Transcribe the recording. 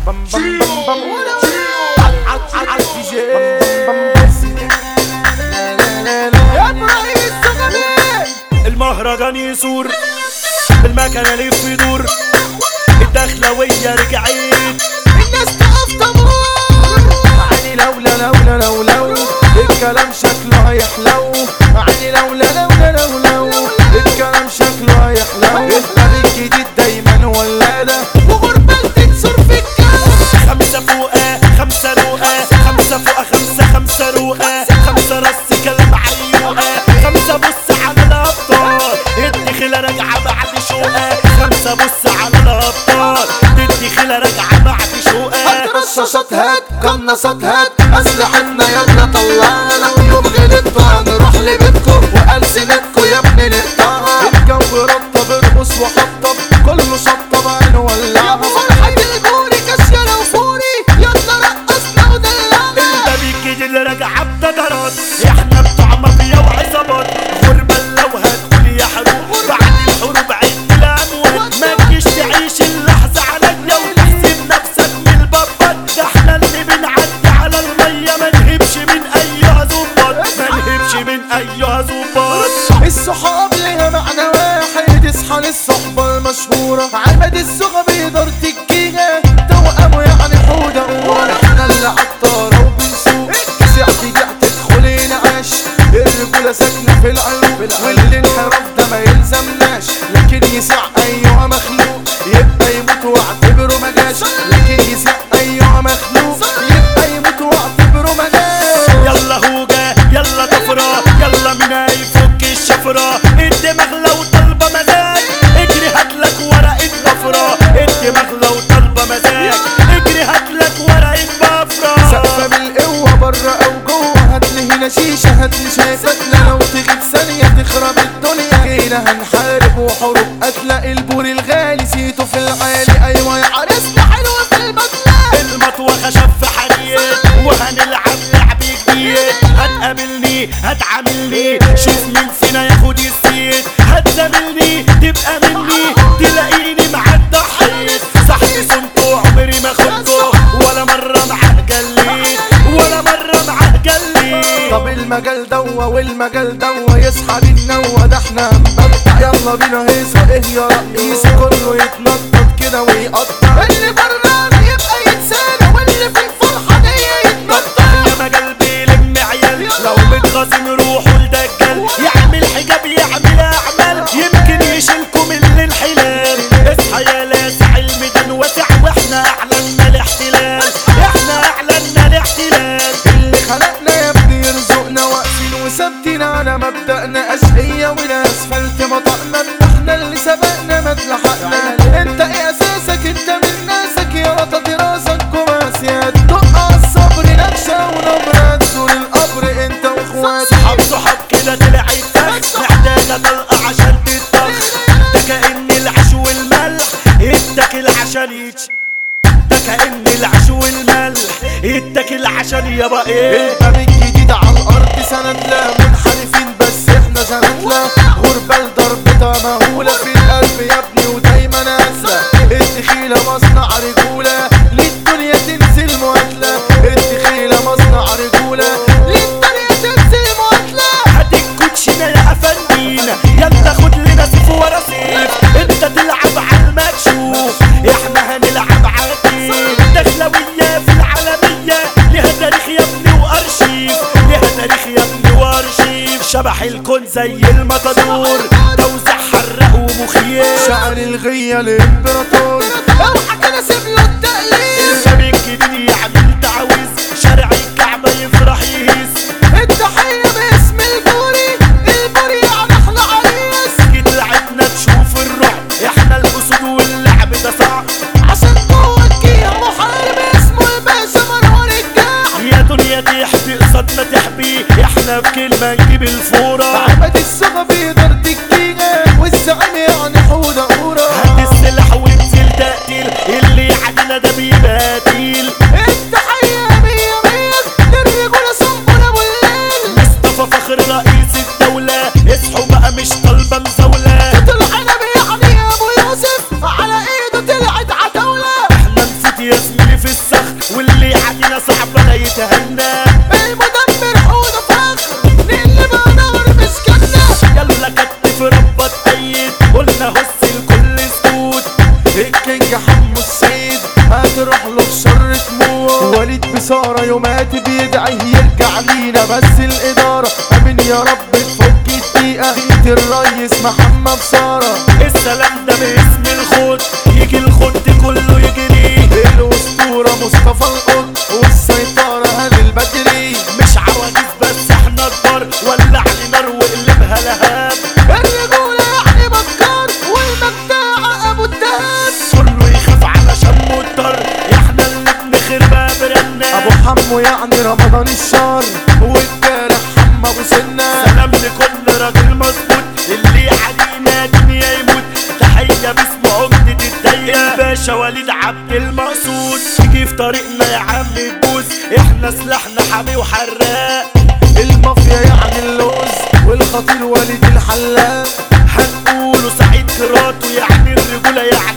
المهرجان يثور بالمكنة لف يدور الدخلوية رجعت الناس تقف تمور عيني لولا الكلام شكله هيحلو عيني لولا الكلام شكله هيحلو الطريق الجديد دايما ولادة وغربة تكسر في الكلام 5 فوقة 5 روقة 5 فوقة 5 روقة 5 رص كلام عيوقة 5 بص على الأبطال الدخلة راجعة بعد شوقة 5 بص على الأبطال الدخلة راجعة بعد شوقة رشاشات هات قناصات هات أسلحتنا يلا طلعنا يوم غلطتوا هنروح لبيتكم وألسنتكم يا ابني نقطعها الجو رطب ارقص وخطب كله شطب عينه ولعها فرحة الجوري كشيرة وفوري يلا رقصنا ودلعنا الباب الجديد اللي راجعة بتجارات احنا بتوع مافيا وعصابات غربة لو هتقول يا حروب بعد الحروب عد الأموات ما تجيش تعيش اللحظة عليا وتحسب نفسك من البابات ده احنا اللي بنعدي على المية ما نهبش من أيها ظباط ما نهبش من أيها ظباط الصحاب ليها معنى واحد اصحى للصحبة المشهورة عماد الزغبي دار تكينة توأمه يعني حودة قورة احنا اللي عالطارة وبنسوق ساعة جاع تدخلين عاش الرجولة ساكنة في العيوب والانحراف ده ما يلزمناش لكن يسع ايها مخلوق يبقى يموت واعتبره ما جاش لكن يسع ايها مخلوق يبقى يموت واعتبره ما جاش يلا هوجة يلا طفرة يلا منا يفك الشفرة الدماغ لو طالبة مزاج اجري هاتلك ورقة بفرة الدماغ لو طالبة مزاج اجري هاتلك ورقة بفرة سقفة بالقوة برا او جوه هاتلي هنا شيشة هاتلي شايفتنا لو تغيب ثانية تخرب الدنيا هنا هنحارب وحروب قتلة البور الغالي سيته في العالي ايوه يا عريسنا حلوة في البدلة المطوة خشب في حديد وهنلعب لعب جديد هتقابلني هتعاملني شوف مين فينا ياخد السيد هتزاملني تبقى مني تلاقيني معدى حيط صاحبي صنته عمري ما خنته ولا مرة معاه جليت ولا مرة معاه جليت طب المجال دوا والمجال دوا يصحى بالنوة ده احنا هنبدع يلا بينا هيصة ايه يا رئيس كله يتنطط كده ويقطع اللي برانا يبقى يتسالى واللي في الفرحة دي يتنطط يا مجال بيلم عيال لو متغاظين روحوا لدجال يعمل حجاب يعمل اعمال يمكن يشيلكم من الحلال اصحى يا لاسع الميدان واسع واحنا اعلنا الاحتلال احنا اعلنا الاحتلال اللي خلقنا يا ابني يرزقنا واقفين وثابتين على مبدأنا أشقية والاسفلت مطقنا احنا اللي سبقنا ما تلحقنا انت ايه اساسك انت من ناسك يا وطد راسك كوماسيات دق على الصبر نكشة ونبرة تزور القبر انت واخواتك صحاب كده طلعت فخ محتاجة طلقة عشان تتطخ ده كأن العيش والملح اتاكل عشان ده كأن العيش والملح اتاكل عشان يابا ايه الباب الجديد على الارض سندلة منحرفين بس احنا سندلة غربة لضربتها مهولة في القلب يا ابني ودايما نازلة الدخيلة مصنع رجولة للدنيا تنزل مقاتلة الدخيلة مصنع رجولة للدنيا تنزل مقاتلة هات الكوتشينة يا افندينا يلا خد لنا سيف ورا سيف انت تلعب على المكشوف احنا هنلعب عادي دخلوية في العالمية ليها تاريخ يا ابني وارشيف ليها تاريخ يا ابني وارشيف شبح الكون زي المطادور توزع حرق ومخيف شعر الغية الامبراطور اوعى كده سيب له التقليد الباب الجديد يعمل تعويذ شارع الكعبة يفرح يهيس التحية باسم البوري البوري يعني احلى عريس جيت لعبنا تشوف الرعب احنا الاسود واللعب ده صعب عشان جواك يا محارب اسمه الباشا مروان الجاح يا دنيا تحبي قصادنا تحبي احنا بكلمة نجيب الفورة عماد الزغبي دار تكينة والزعيم يعني حودة قورة هات السلاح وانزل تقتيل اللي عدنا ده بيبقى تقيل التحية مية مية للرجولة صنبولة ابو الليل مصطفى فخر رئيس الدولة اصحوا بقى مش طالبة مزاولة طلع نبي يعني يا ابو يوسف على ايده طلعت عتاولة احنا نسيت يا زميلي في في الصخر واللي علينا صعب لا يتهنى. المدمر حوده فخر اللي بقى نار مش جنة. يلا كتف ربط ايد قلنا هس الكل سكوت. الكينج حمو السيد هتروح له بشر تموت. وليد بصارة يومات بيدعي يرجع لينا بس الإدارة أمين يا رب تفك الدقيقة. بيت الريس محمد سارة. السلام ده باسم الخوت يجي الخوت كله يجري. الأسطورة مصطفى القط والسيطرة هاني البدري. مش عواجيز بس احنا كبار ولع لي نار وقلبها لهاب. الرجولة يعني بكار والمجدع أبو الدهب. كله يخاف علشان مضطر احنا اللي بنخر باب رنا. أبو حمو يعني رمضان الشر والجارح حمو أبو سنة. سلام لكل راجل مظبوط اللي علينا دنيا يموت. تحية باسم عمدة الدايرة الباشا وليد عبد المقصود. تيجي في طريقنا يا عم تبوس احنا سلاحنا حامي وحراق. المافيا يعني اللوز والخطير وليد الحلاق. هنقوله سعيد كراته يعني الرجولة يعني